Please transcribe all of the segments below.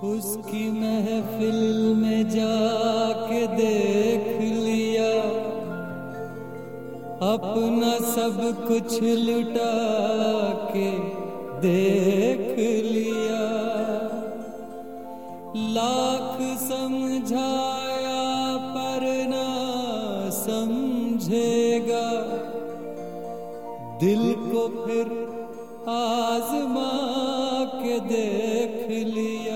उसकी महफिल में जाके देख लिया, अपना सब कुछ लुटा के देख लिया। लाख समझाया पर ना समझेगा, दिल को फिर आजमा के देख लिया।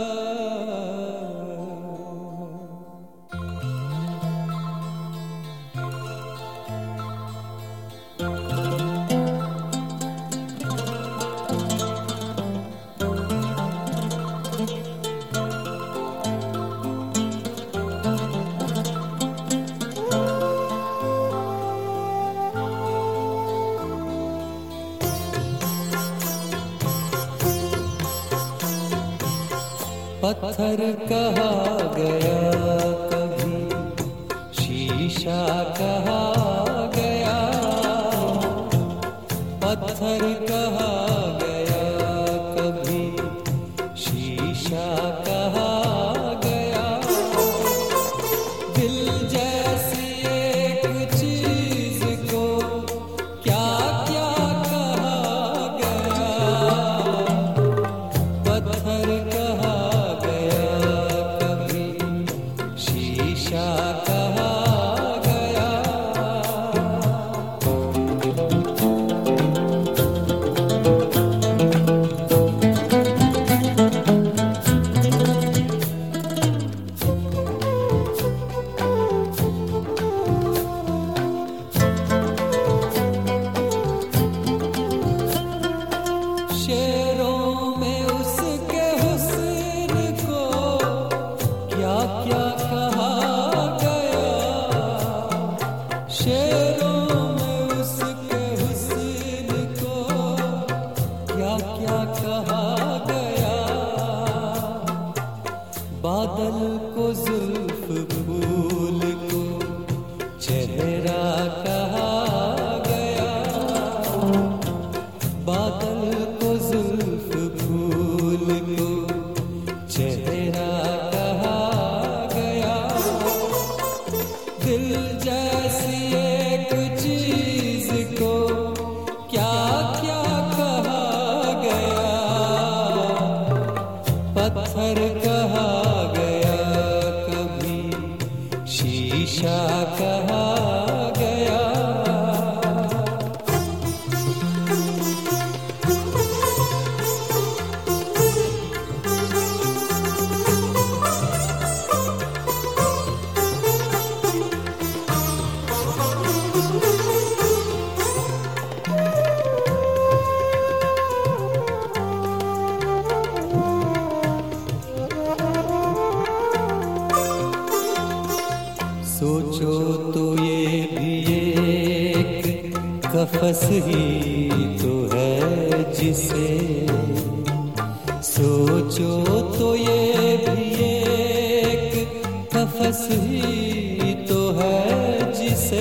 पत्थर कहा गया कभी, शीशा कहा गया। पत्थर कहा गया कभी, शीशा कहा गया। दिल जैसी एक चीज को क्या क्या कहा गया। पत्थर कहा बादल को जुल्फ फूल को चेहरा कहा गया। बादल को जुल्फ फूल को चेहरा कहा गया। दिल जैसी एक चीज को क्या क्या कहा गया। पत्थर कहा शीशा कहा गया। सोचो तो ये भी एक कफस ही तो है जिसे, सोचो तो ये भी एक कफस ही तो है जिसे।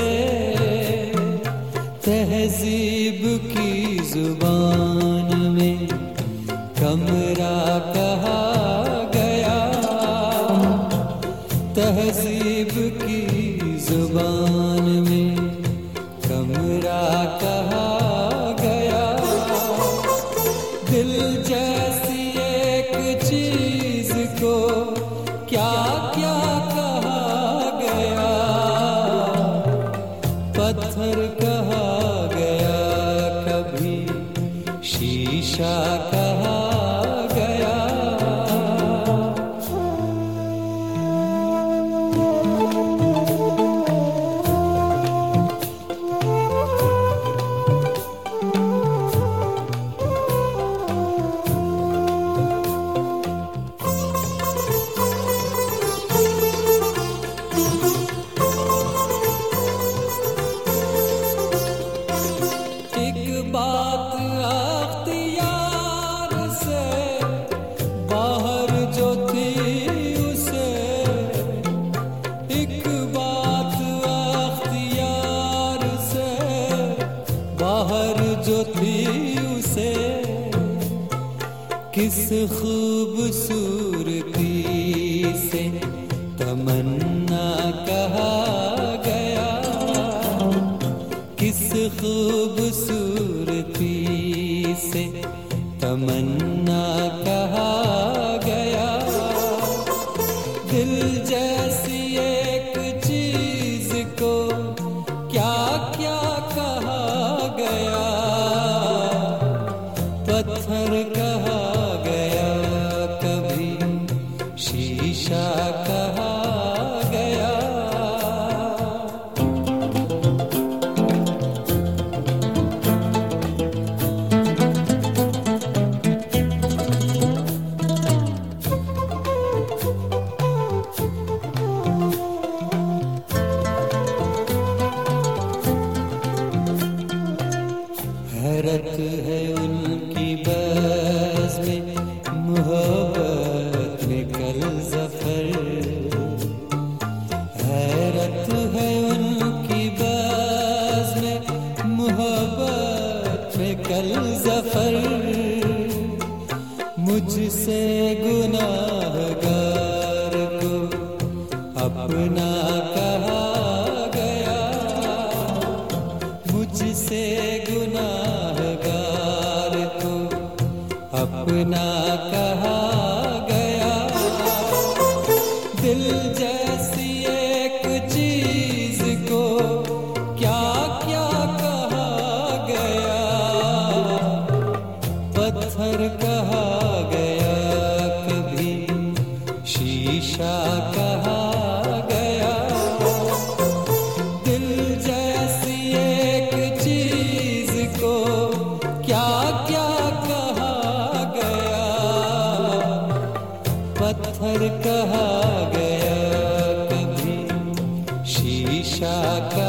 तहजीब की जुबान में कमरा कहा गया। तहजीब की जुबान में कमरा कहा गया। दिल जैसी एक चीज को क्या क्या कहा गया। पत्थर कहा गया कभी, शीशा कहा गया। बात अख्तियार से किस खूबसूरती से तमन्ना कहा गया, किस खूबसूरती से तमन्ना कहा गया। दिल जैसी एक चीज को क्या क्या कहा गया, पत्थर कहा गया, कभी शीशा कहा गया। हैरत है उनकी बज़्म में, मोहब्बत में कल ज़फ़र। हैरत है उनकी बज़्म में, मोहब्बत में कल ज़फ़र। मुझसे गुनाहगार को अपना कहा गया, मुझसे गुनाहगार को अपना कहा गया। दिल जैसी एक चीज को क्या क्या कहा गया, पत्थर कहा गया, कभी शीशा कहा गया। दिल जैसी एक चीज को क्या क्या कहा गया, पत्थर कहा गया, कभी शीशा कहा